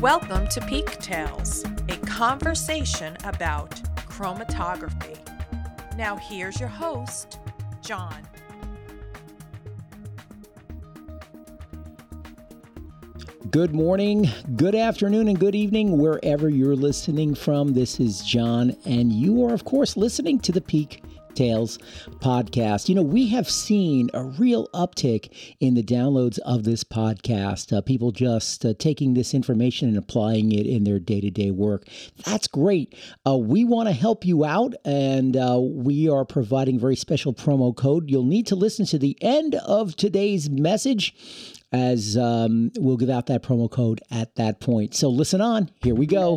Welcome to Peak Tales, a conversation about chromatography. Now here's your host, John. Good morning, good afternoon, and good evening, wherever you're listening from. This is John, and you are, of course, listening to the Peak Tales podcast. You know, we have seen a real uptick in the downloads of this podcast. People just taking this information and applying it in their day-to-day work. That's great. We want to help you out, and we are providing a very special promo code. You'll need to listen to the end of today's message, as we'll give out that promo code at that point. So listen on. Here we go.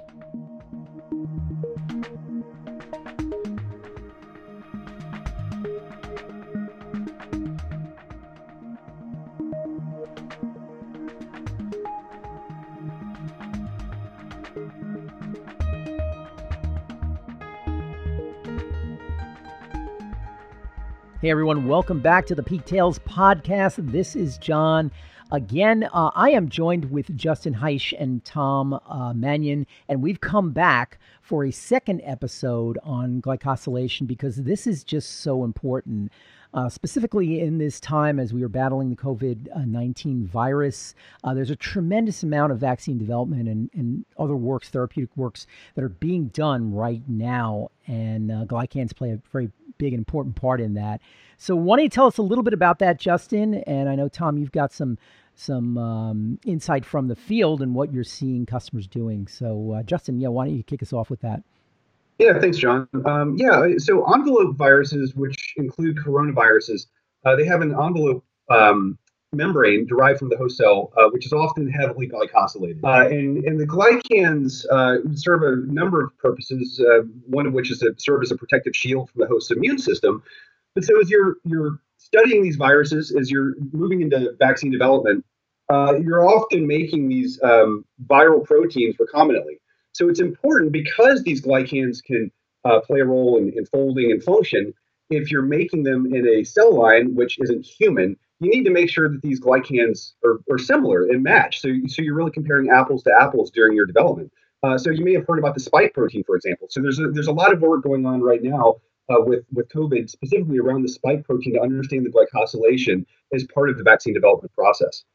Hey everyone, welcome back to the Peak Tales podcast. This is John. Again, I am joined with Justin Heisch and Tom Mannion, and we've come back for a second episode on glycosylation because this is just so important. Specifically in this time as we are battling the COVID-19 virus, there's a tremendous amount of vaccine development and other works, therapeutic works, that are being done right now, and glycans play a very big and important part in that. So why don't you tell us a little bit about that, Justin? And I know, Tom, you've got some insight from the field and what you're seeing customers doing. So Justin, why don't you kick us off with that? Yeah, thanks, John. So envelope viruses, which include coronaviruses, they have an envelope membrane derived from the host cell, which is often heavily glycosylated. And the glycans serve a number of purposes, one of which is to serve as a protective shield from the host's immune system. But so as you're studying these viruses, as you're moving into vaccine development, you're often making these viral proteins recombinantly. So it's important because these glycans can play a role in folding and function. If you're making them in a cell line, which isn't human, you need to make sure that these glycans are similar and match. So you're really comparing apples to apples during your development. So you may have heard about the spike protein, for example. So there's a lot of work going on right now with COVID, specifically around the spike protein, to understand the glycosylation as part of the vaccine development process.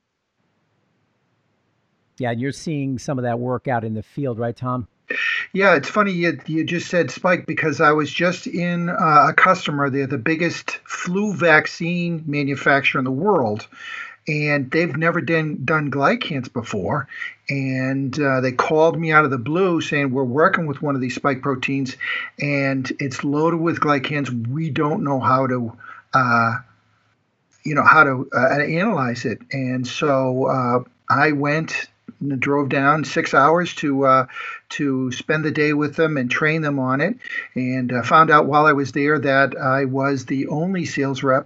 Yeah, and you're seeing some of that work out in the field, right, Tom? Yeah, it's funny you just said spike because I was just in a customer. They're the biggest flu vaccine manufacturer in the world, and they've never done glycans before. And they called me out of the blue saying, we're working with one of these spike proteins, and it's loaded with glycans. We don't know how to analyze it. And so I went and drove down 6 hours to spend the day with them and train them on it, and found out while I was there that I was the only sales rep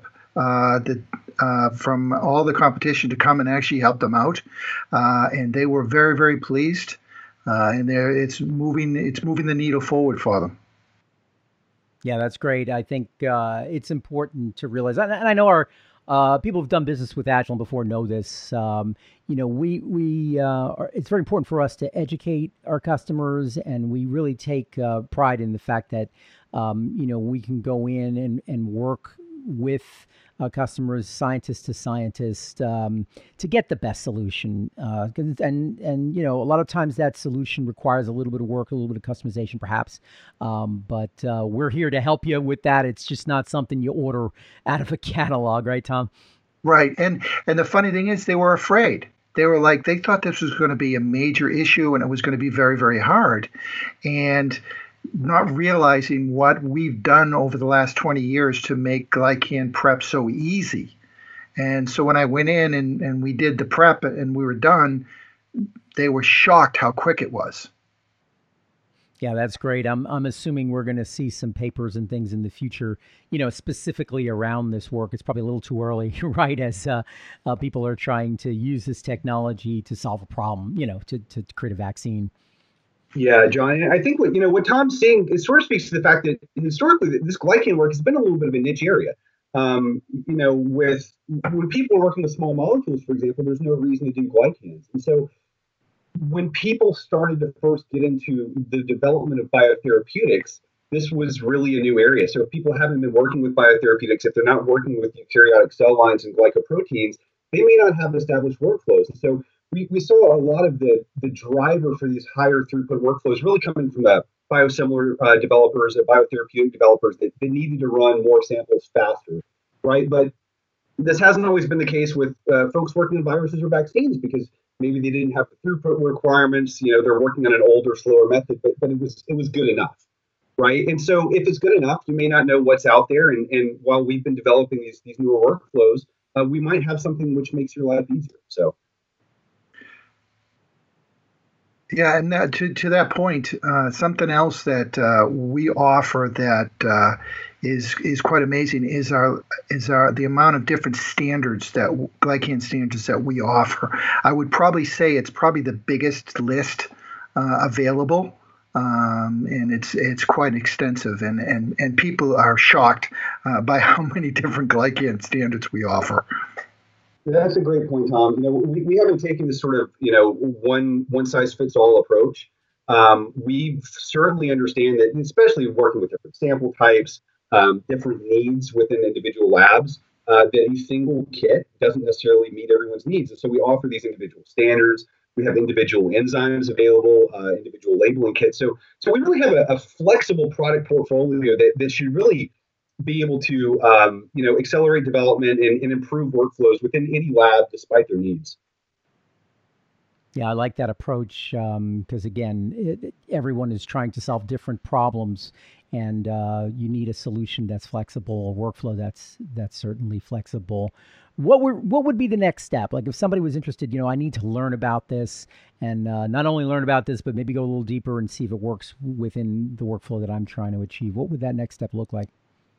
from all the competition to come and actually help them out, and they were very, very pleased. And it's moving the needle forward for them. Yeah, that's great. I think it's important to realize, and I know our people who've done business with Agilent before know this. It's very important for us to educate our customers, and we really take pride in the fact that we can go in and work with customers, scientist to scientist, to get the best solution. And a lot of times that solution requires a little bit of work, a little bit of customization, perhaps. But we're here to help you with that. It's just not something you order out of a catalog, right, Tom? Right. And the funny thing is, they were afraid. They were like, they thought this was going to be a major issue and it was going to be very, very hard. And not realizing what we've done over the last 20 years to make glycan prep so easy. And so when I went in and we did the prep and we were done, they were shocked how quick it was. Yeah, that's great. I'm assuming we're going to see some papers and things in the future, specifically around this work. It's probably a little too early, right, as people are trying to use this technology to solve a problem, to create a vaccine. Yeah, John, I think what Tom's saying, it sort of speaks to the fact that historically this glycan work has been a little bit of a niche area. With when people are working with small molecules, for example, there's no reason to do glycans. And so when people started to first get into the development of biotherapeutics, this was really a new area. So if people haven't been working with biotherapeutics, if they're not working with eukaryotic cell lines and glycoproteins, they may not have established workflows. And so we saw a lot of the driver for these higher throughput workflows really coming from the biosimilar developers, biotherapeutic developers that needed to run more samples faster, right? But this hasn't always been the case with folks working in viruses or vaccines because maybe they didn't have the throughput requirements. They're working on an older, slower method, but it was good enough, right? And so if it's good enough, you may not know what's out there. And while we've been developing these newer workflows, we might have something which makes your life easier. So. Yeah, and to that point, something else that we offer that is quite amazing is the amount of different standards glycan standards that we offer. I would probably say it's probably the biggest list available, and it's quite extensive, and people are shocked by how many different glycan standards we offer. That's a great point, Tom. We haven't taken this sort of one size fits all approach. We certainly understand that, especially working with different sample types, different needs within individual labs, that a single kit doesn't necessarily meet everyone's needs. And so we offer these individual standards. We have individual enzymes available, individual labeling kits. So we really have a flexible product portfolio that should really be able to accelerate development and improve workflows within any lab despite their needs. Yeah, I like that approach because, again, everyone is trying to solve different problems, and you need a solution that's flexible, a workflow that's certainly flexible. What would be the next step? Like if somebody was interested, I need to learn about this, and not only learn about this, but maybe go a little deeper and see if it works within the workflow that I'm trying to achieve. What would that next step look like?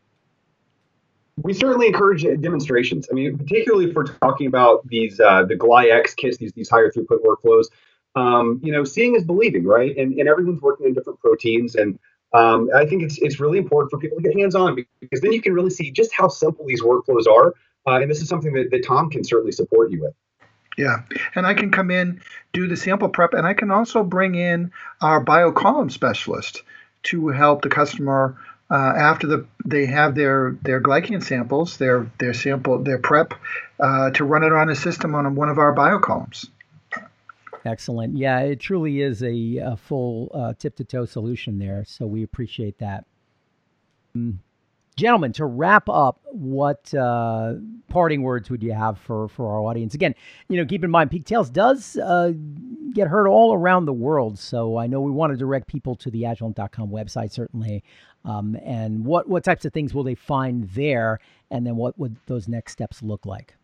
We certainly encourage demonstrations. I mean, particularly if we're talking about these the GlyX kits, these higher throughput workflows. Seeing is believing, right? And everyone's working on different proteins, and I think it's really important for people to get hands-on because then you can really see just how simple these workflows are. And this is something that Tom can certainly support you with. Yeah, and I can come in, do the sample prep, and I can also bring in our biocolumn specialist to help the customer after they have their glycan samples, their prep, to run it on a system on one of our biocolumns. Excellent. Yeah, it truly is a full tip-to-toe solution there, so we appreciate that. Gentlemen, to wrap up, what parting words would you have for our audience? Again, keep in mind, Pigtails does get heard all around the world, so I know we want to direct people to the Agilent.com website, certainly. And what types of things will they find there, and then what would those next steps look like?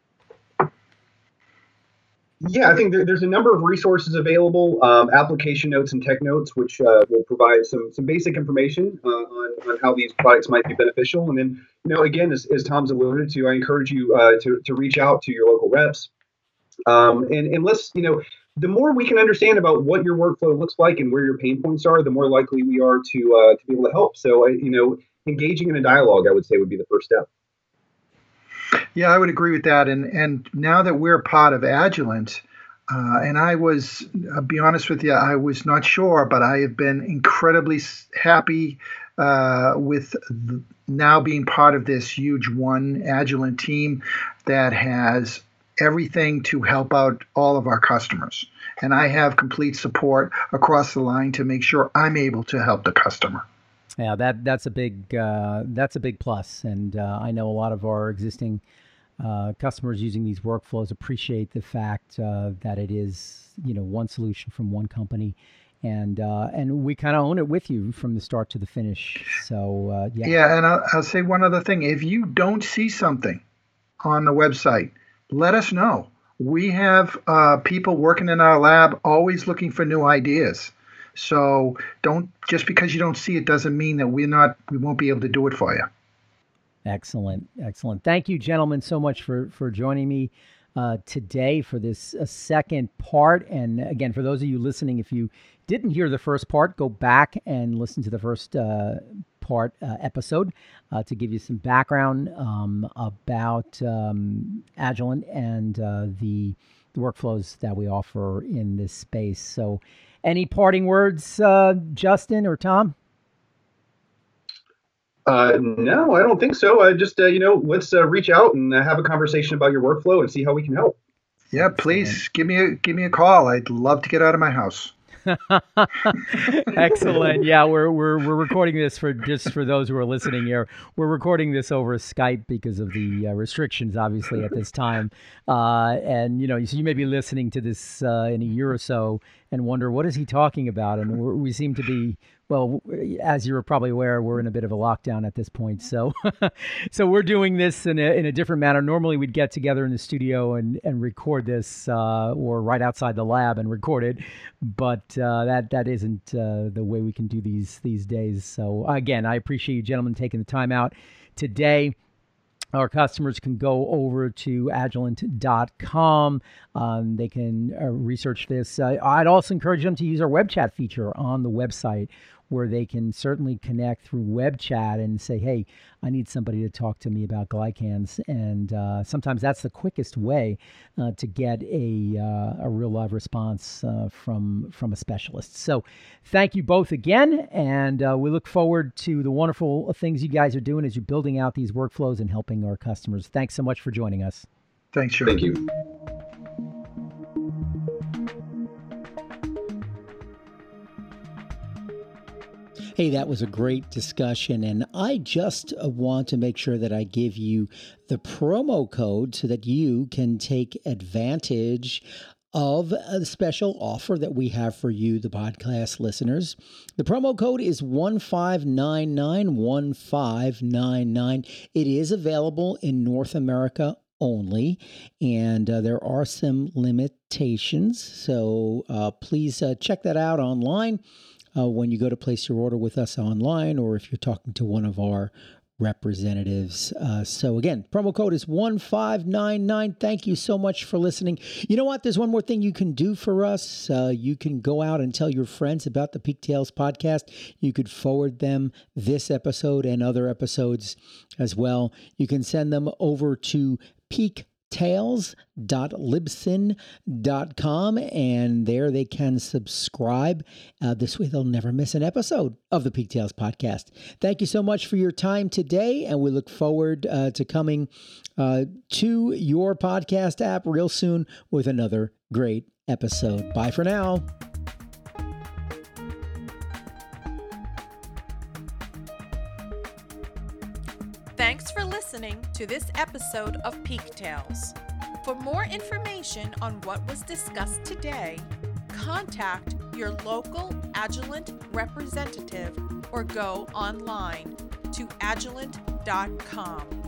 Yeah, I think there's a number of resources available, application notes and tech notes, which will provide some basic information on how these products might be beneficial. And then, again, as Tom's alluded to, I encourage you to reach out to your local reps. And let's, the more we can understand about what your workflow looks like and where your pain points are, the more likely we are to be able to help. So, engaging in a dialogue, I would say, would be the first step. Yeah, I would agree with that. And now that we're part of Agilent, and I'll be honest with you, I was not sure, but I have been incredibly happy with now being part of this huge one Agilent team that has everything to help out all of our customers. And I have complete support across the line to make sure I'm able to help the customer. Yeah, that's a big plus, and I know a lot of our existing customers using these workflows appreciate the fact that it is one solution from one company, and we kind of own it with you from the start to the finish. So yeah. Yeah, and I'll say one other thing: if you don't see something on the website, let us know. We have people working in our lab always looking for new ideas. So just because you don't see it doesn't mean that we won't be able to do it for you. Excellent. Thank you, gentlemen, so much for joining me today for this second part. And again, for those of you listening, if you didn't hear the first part, go back and listen to the first 2-part episode to give you some background about Agilent and the workflows that we offer in this space. So any parting words, Justin or Tom? No, I don't think so. I just, let's reach out and have a conversation about your workflow and see how we can help. Yeah, please give me a call. I'd love to get out of my house. Excellent. Yeah, we're recording this for those who are listening here. We're recording this over Skype because of the restrictions, obviously, at this time. And so you may be listening to this in a year or so and wonder, what is he talking about? And we seem to be, well, as you're probably aware, we're in a bit of a lockdown at this point. So so we're doing this in a different manner. Normally we'd get together in the studio and record this or right outside the lab and record it. But that isn't the way we can do these days. So again, I appreciate you gentlemen taking the time out today. Our customers can go over to Agilent.com. They can research this. I'd also encourage them to use our web chat feature on the website, where they can certainly connect through web chat and say, hey, I need somebody to talk to me about glycans. And sometimes that's the quickest way to get a real live response from a specialist. So thank you both again. And we look forward to the wonderful things you guys are doing as you're building out these workflows and helping our customers. Thanks so much for joining us. Thanks, Sean. Thank you. Hey, that was a great discussion, and I just want to make sure that I give you the promo code so that you can take advantage of a special offer that we have for you, the podcast listeners. The promo code is 15991599. It is available in North America only, and there are some limitations, so please check that out online. When you go to place your order with us online, or if you're talking to one of our representatives. So again, promo code is 1599. Thank you so much for listening. You know what? There's one more thing you can do for us. You can go out and tell your friends about the Peak Tales podcast. You could forward them this episode and other episodes as well. You can send them over to peaktales.libsyn.com, and there they can subscribe. This way they'll never miss an episode of the Peak Tales podcast. Thank you so much for your time today, and we look forward to coming to your podcast app real soon with another great episode. Bye for now. Thanks for listening to this episode of Peak Tales. For more information on what was discussed today, contact your local Agilent representative or go online to agilent.com.